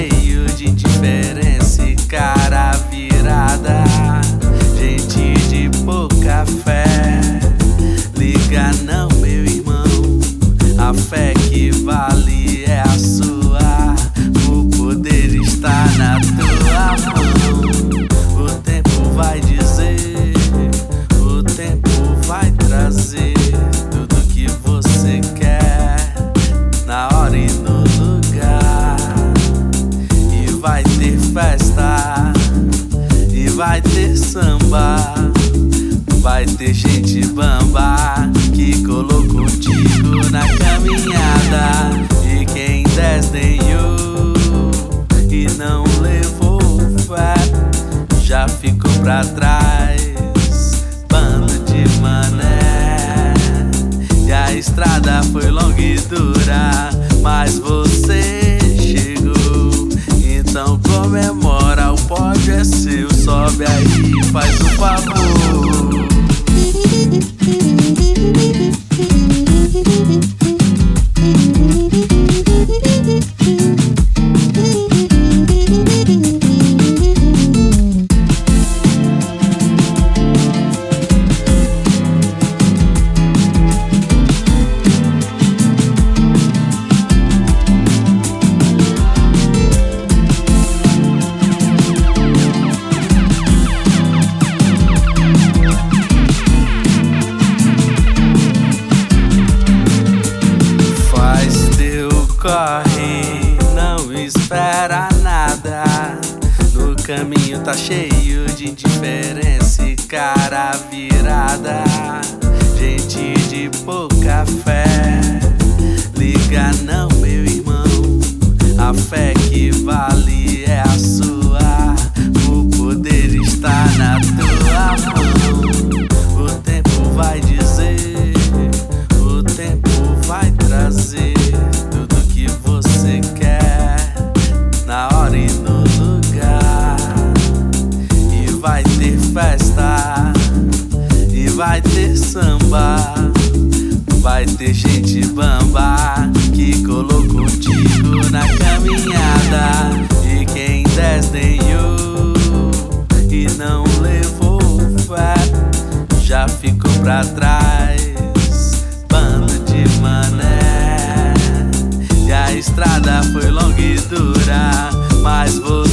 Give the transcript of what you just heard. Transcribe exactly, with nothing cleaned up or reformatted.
cheio de indiferença e cara virada, gente de pouca fé. Liga não, meu irmão, a fé que vale é a sua. O poder está na tua mão. O tempo vai dizer, o tempo vai trazer tudo que você quer na hora e no lugar. E vai ter festa, e vai ter samba, vai ter gente bamba que colou contigo na caminhada. E quem desdenhou e não levou fé já ficou pra trás, bando de mané. E a estrada foi longa e dura, mas você chegou. Então comemora, o pódio é seu, sobe aí, faz um favor. Corre, não espera nada. No caminho tá cheio de indiferença e cara virada, gente de pouca fé. Liga não, meu irmão, a fé que vale é a sua. O poder está na tua mão. O tempo vai dizer, o tempo vai trazer tudo que você quer na hora e no lugar. E vai ter festa, e vai ter samba, vai ter gente bamba que colou contigo na caminhada. E quem desdenhou e não levou fé já ficou pra trás, bando de mané. E a estrada foi longa e dura, mas você